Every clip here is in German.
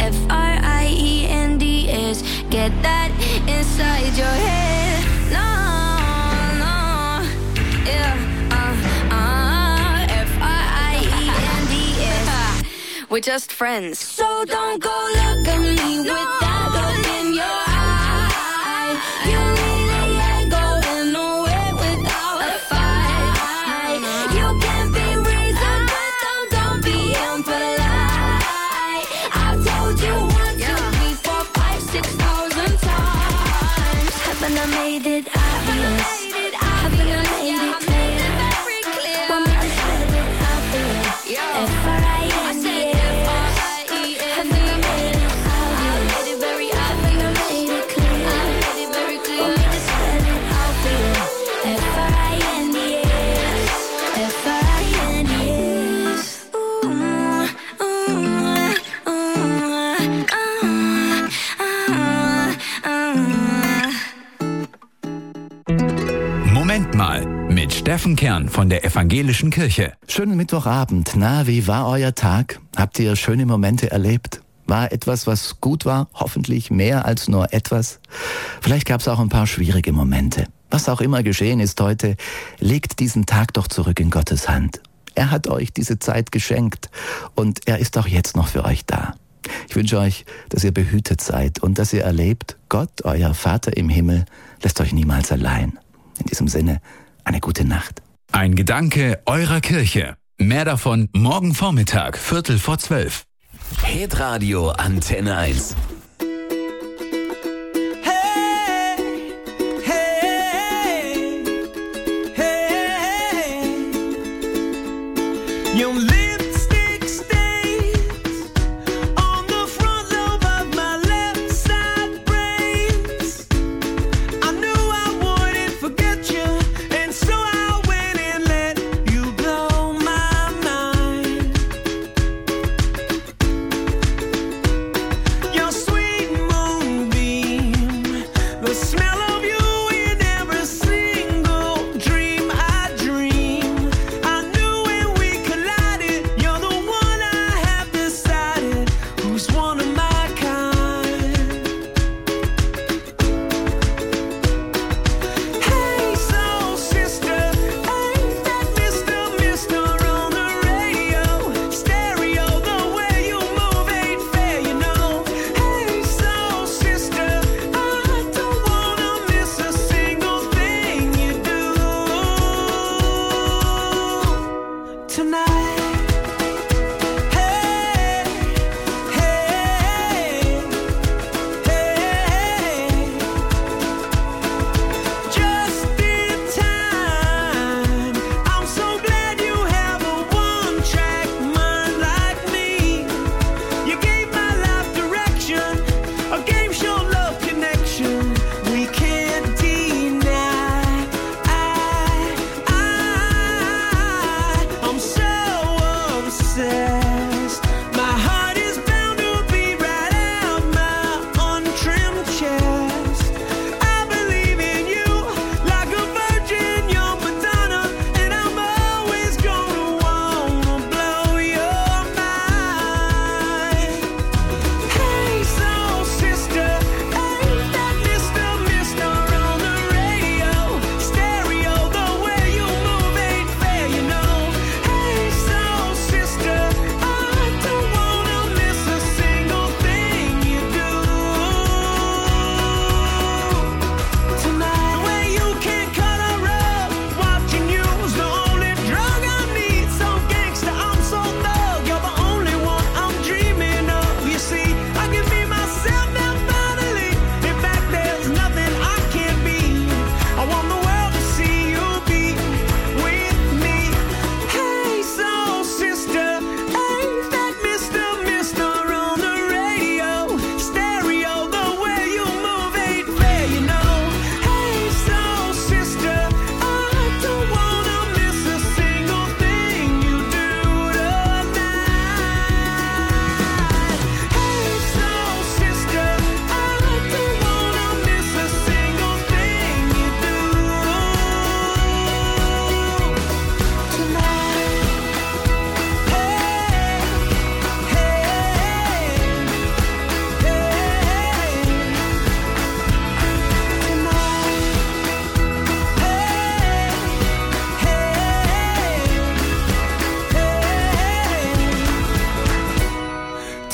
Friends. Get that inside your head. No, yeah. Friends. We're just friends. So don't go look at me with that look in your eye. You really ain't going nowhere without a fight. You can be reasoned, but don't be impolite. I've told you 1, 2, 3, 4, 5, 6,000 times. Haven't I made it obvious? Haven't I made it clear? Want me to spell it out there? F-R-I-N-D-S. Moment mal, mit Steffen Kern von der Evangelischen Kirche. Schönen Mittwochabend. Na, wie war euer Tag? Habt ihr schöne Momente erlebt? War etwas, was gut war? Hoffentlich mehr als nur etwas. Vielleicht gab es auch ein paar schwierige Momente. Was auch immer geschehen ist heute, legt diesen Tag doch zurück in Gottes Hand. Er hat euch diese Zeit geschenkt und er ist auch jetzt noch für euch da. Ich wünsche euch, dass ihr behütet seid und dass ihr erlebt, Gott, euer Vater im Himmel, lässt euch niemals allein. In diesem Sinne, eine gute Nacht. Ein Gedanke eurer Kirche. Mehr davon morgen Vormittag, 11:45. Hitradio Antenne 1.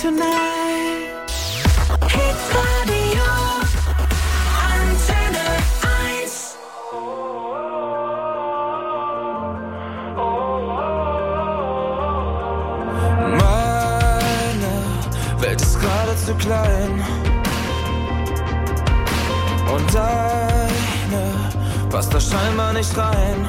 tonight. Hitradio Antenne 1. Meine Welt ist gerade zu klein und deine passt da scheinbar nicht rein.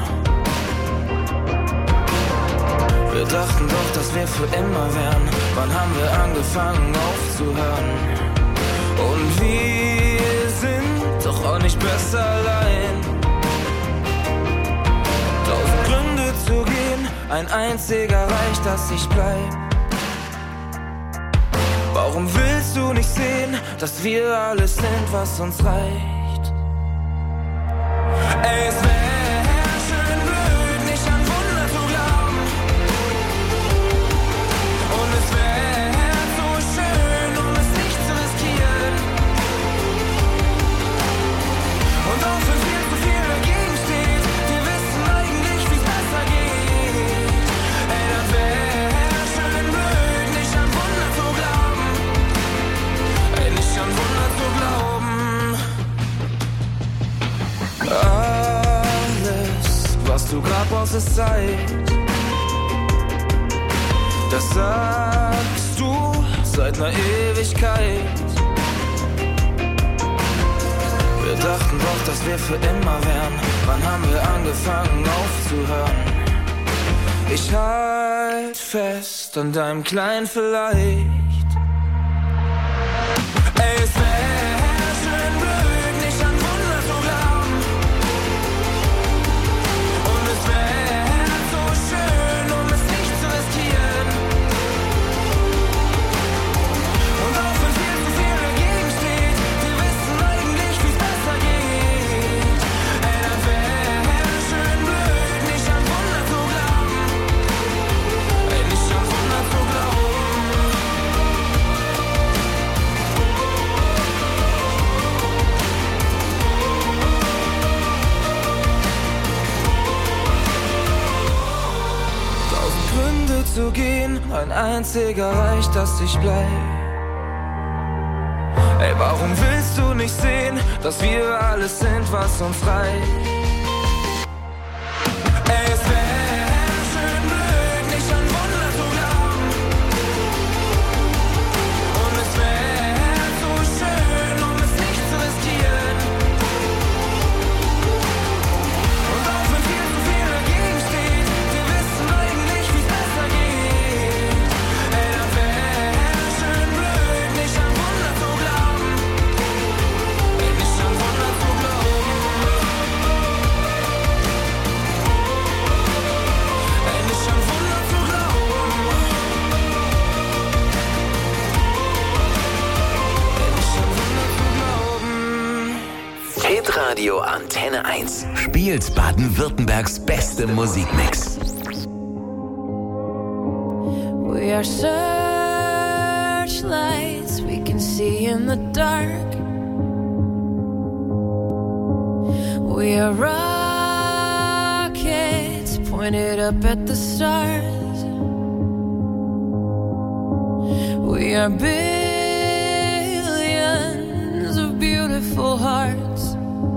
Wir dachten doch, dass wir für immer wären. Wann haben wir angefangen aufzuhören? Und wir sind doch auch nicht besser allein. 1000 Gründe zu gehen, ein einziger reicht, dass ich bleib. Warum willst du nicht sehen, dass wir alles sind, was uns reicht? Ey, es wär schön blöd, nicht an Wunder zu glauben. Und es wär so schön, es nicht zu riskieren. Und auch wenn viel zu viel dagegen steht, wir wissen eigentlich, wie's besser geht. Ey, das wär schön blöd, nicht an Wunder zu glauben. Ey, nicht an Wunder zu glauben. Alles, was du grad brauchst, ist Zeit. Das sagst du seit ner Ewigkeit. Wir dachten doch, dass wir für immer wären. Wann haben wir angefangen aufzuhören? Ich halt fest an deinem kleinen Vielleicht. Ey, es wär schön blöd, nicht an Wunder zu glauben. Und es wär so schön, es nicht zu riskieren. Und auch wenn viel zu viel dagegen steht, wir wissen eigentlich, wie's besser geht. Ey, das wär schön blöd, nicht an Wunder zu glauben. Ey, nicht an Wunder zu glauben. Tausend Gründe zu gehen, ein einziger reicht, dass ich bleib. Ey, warum willst du nicht sehen, dass wir alles sind, was uns reicht? Ey, es wär schön blöd, nicht an Wunder zu glauben. Und es wär so schön, es nicht zu riskieren. Und auch wenn viel zu viel dagegen steht, wir wissen eigentlich, wie's besser geht. Ey, das wär schön blöd, nicht an Wunder zu glauben. Ey, nicht an Wunder zu glauben. Ey, nicht an Wunder zu glauben. Ey, nicht an Wunder zu glauben. Hitradio Antenne 1 spielt Baden-Württembergs beste Musikmix. We are searchlights we can see in the dark. We are rockets pointed up at the stars. We are billions of beautiful hearts.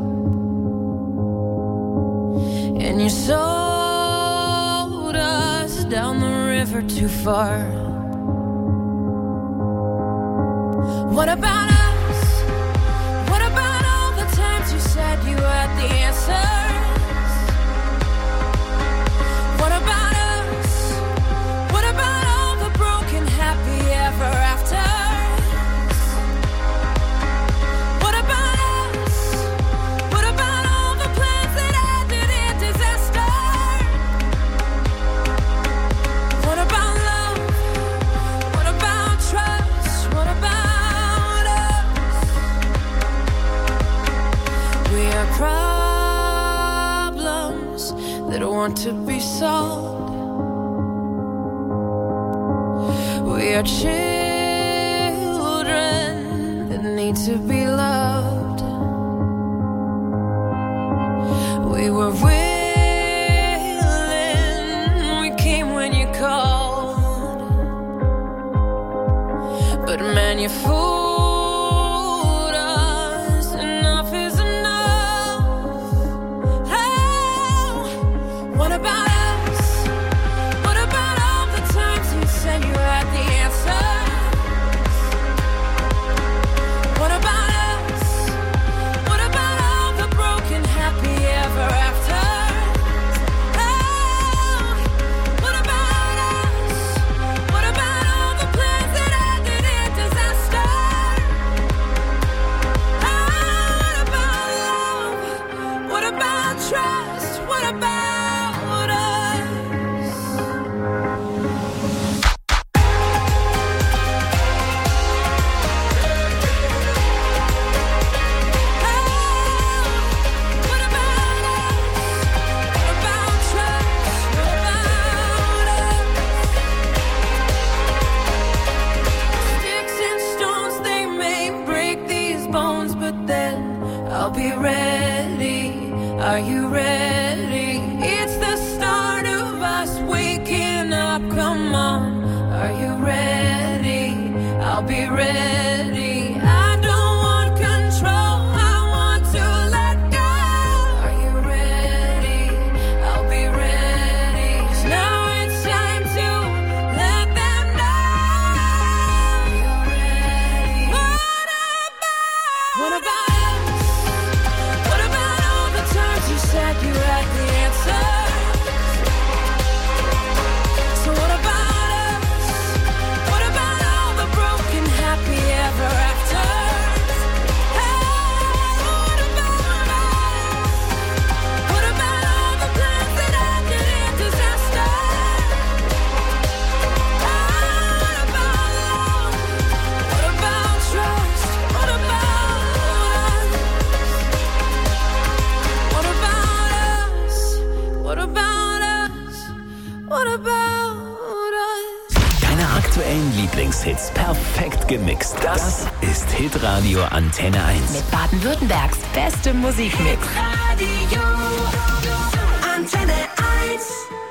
And you sold us down the river too far. What about us? What about all the times you said you had the answers? What about us? What about all the broken happy ever afters? What about us? What about all the plans that ended in disaster? What about love? What about trust? What about us? We are problems that want to be solved. We are children that need to be loved. We were willing, we came when you called. But man, you fooled us. Enough is enough. Oh, what about us? What about all the times you said you had the answer? What about us? What about all the broken happy ever after? Trust, what about us? Oh, what about us? What about trust? What about us? Sticks and stones, they may break these bones, but then I'll be ready. Are you ready? It's the start of us waking up, come on. Are you ready? I'll be ready. I don't want control, I want to let go. Are you ready? I'll be ready. 'Cause now it's time to let them know. Are you ready? What about you said you had the answer. So what about us? What about all the broken happy ever after? Hey, what about us? What about all the plans that ended in disaster? What about love? What about trust? What about us? What about us? What about us? What about us? Deine aktuellen Lieblingshits perfekt gemixt. Das ist Hitradio Antenne 1. Mit Baden-Württembergs bestem Musikmix. Radio Antenne 1.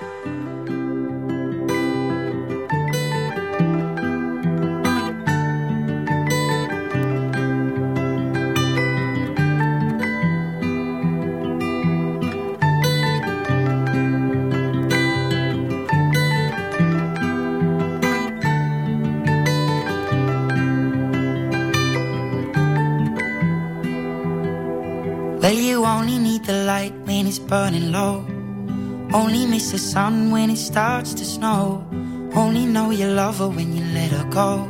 Well, you only need the light when it's burning low. Only miss the sun when it starts to snow. Only know you love her when you let her go.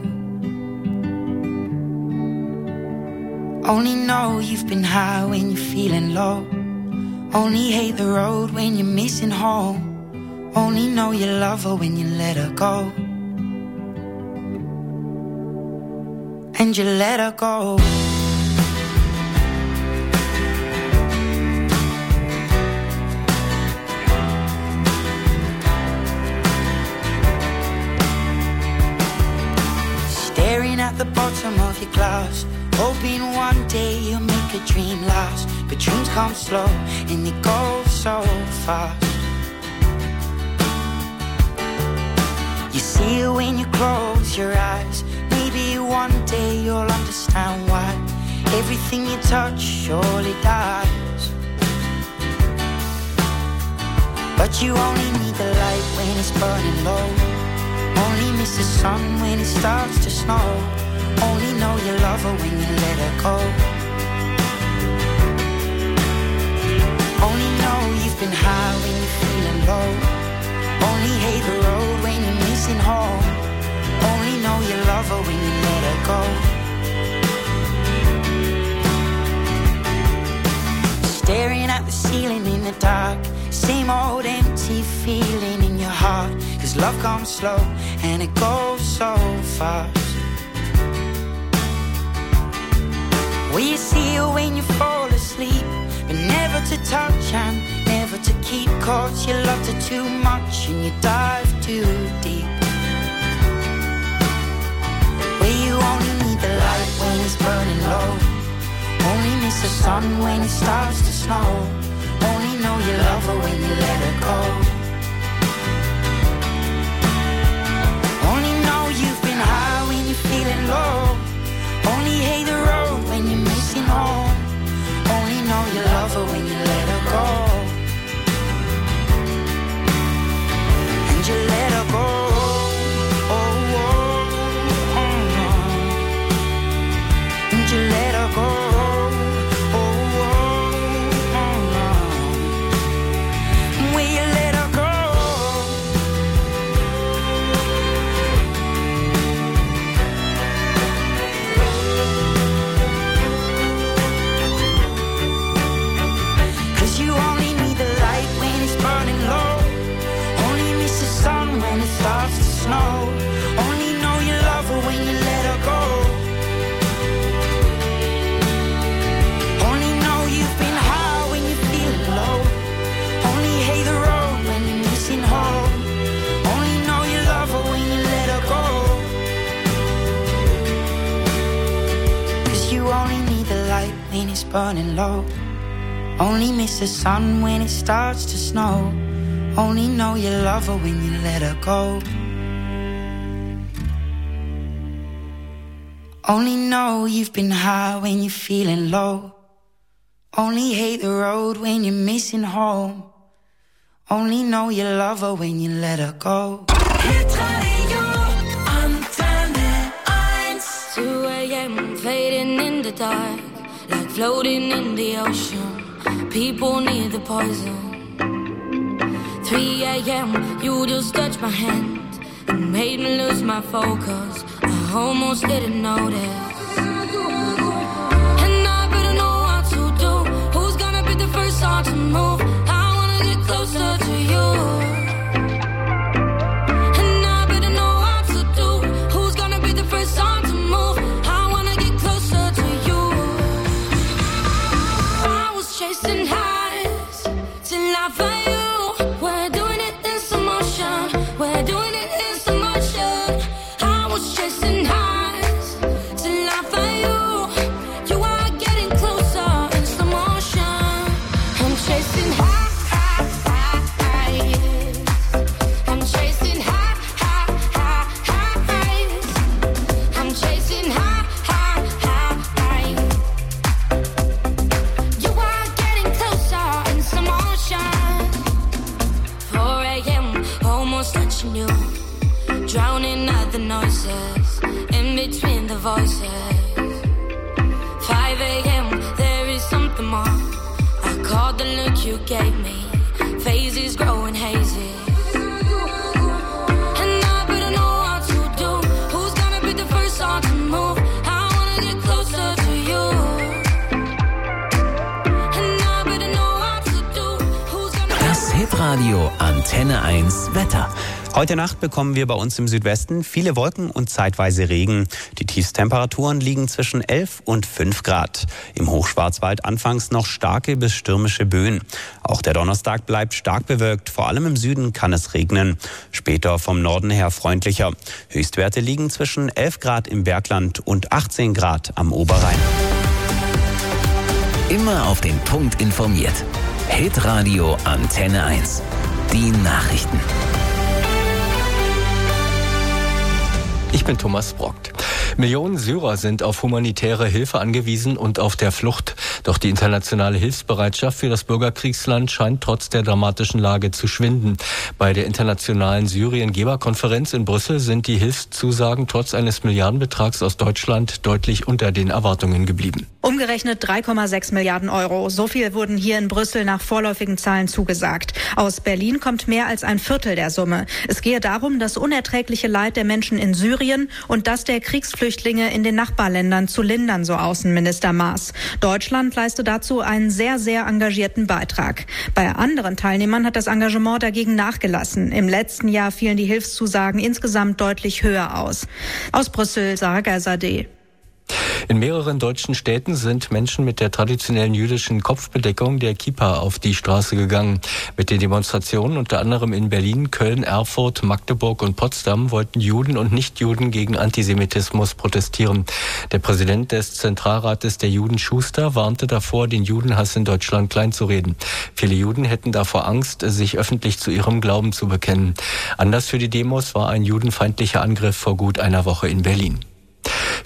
Only know you've been high when you're feeling low. Only hate the road when you're missing home. Only know you love her when you let her go. And you let her go. At the bottom of your glass, hoping one day you'll make a dream last. But dreams come slow and they go so fast. You see it when you close your eyes. Maybe one day you'll understand why everything you touch surely dies. But you only need the light when it's burning low. Only miss the sun when it starts to snow. Only know you love her when you let her go. Only know you've been high when you're feeling low. Only hate the road when you're missing home. Only know you love her when you let her go. Staring at the ceiling in the dark. Same old empty feeling in your heart. 'Cause love comes slow and it goes so fast. Will you see her when you fall asleep? But never to touch and never to keep. 'Cause you loved her too much and you dive too deep. Where you only need the light when it's burning low. Only miss the sun when it starts to snow. Only know you love her when you let her go. Only know you've been high when you're feeling it's burning low. Only miss the sun when it starts to snow. Only know you love her when you let her go. Only know you've been high when you're feeling low. Only hate the road when you're missing home. Only know you love her when you let her go. Hitradio Antenne 1. 2 a.m. fading in the dark, like floating in the ocean. People need the poison. 3 a.m. you just touched my hand and made me lose my focus. I almost didn't notice. And I better know what to do. Who's gonna be the first one to move? I wanna get closer to you. And I better know what to do. Who's gonna be the first one to move? I wanna get closer to you. I was chasing highs till I found you. We're doing it in slow motion. We're doing it in slow motion. I was chasing highs till I found you. You are getting closer in slow motion. I'm chasing highs. I'm chasing highs. I'm chasing highs. You are getting closer in slow motion. 4 a.m. almost touching you, drowning out the noises in between the voices. 5 a.m. there is something more. I caught the look you gave me. Phases growing hazy. And I better know what to do. Who's gonna be the first one to move? I wanna get closer to you. And I better know what to do. Who's gonna Das Hitradio Antenne 1 Wetter. Heute Nacht bekommen wir bei uns im Südwesten viele Wolken und zeitweise Regen. Die Tiefstemperaturen liegen zwischen 11 und 5 Grad. Im Hochschwarzwald anfangs noch starke bis stürmische Böen. Auch der Donnerstag bleibt stark bewölkt. Vor allem im Süden kann es regnen. Später vom Norden her freundlicher. Höchstwerte liegen zwischen 11 Grad im Bergland und 18 Grad am Oberrhein. Immer auf den Punkt informiert. Hitradio Antenne 1. Die Nachrichten. Ich bin Thomas Brockt. Millionen Syrer sind auf humanitäre Hilfe angewiesen und auf der Flucht. Doch die internationale Hilfsbereitschaft für das Bürgerkriegsland scheint trotz der dramatischen Lage zu schwinden. Bei der internationalen Syrien-Geberkonferenz in Brüssel sind die Hilfszusagen trotz eines Milliardenbetrags aus Deutschland deutlich unter den Erwartungen geblieben. Umgerechnet 3,6 Milliarden Euro. So viel wurden hier in Brüssel nach vorläufigen Zahlen zugesagt. Aus Berlin kommt mehr als ein Viertel der Summe. Es gehe darum, das unerträgliche Leid der Menschen in Syrien und das der Kriegsflüchtlinge in den Nachbarländern zu lindern, so Außenminister Maas. Deutschland leistet dazu einen sehr, sehr engagierten Beitrag. Bei anderen Teilnehmern hat das Engagement dagegen nachgelassen. Im letzten Jahr fielen die Hilfszusagen insgesamt deutlich höher aus. Aus Brüssel, Sarah Gersade. In mehreren deutschen Städten sind Menschen mit der traditionellen jüdischen Kopfbedeckung, der Kippa, auf die Straße gegangen. Mit den Demonstrationen unter anderem in Berlin, Köln, Erfurt, Magdeburg und Potsdam wollten Juden und Nichtjuden gegen Antisemitismus protestieren. Der Präsident des Zentralrates der Juden, Schuster, warnte davor, den Judenhass in Deutschland kleinzureden. Viele Juden hätten davor Angst, sich öffentlich zu ihrem Glauben zu bekennen. Anlass für die Demos war ein judenfeindlicher Angriff vor gut einer Woche in Berlin.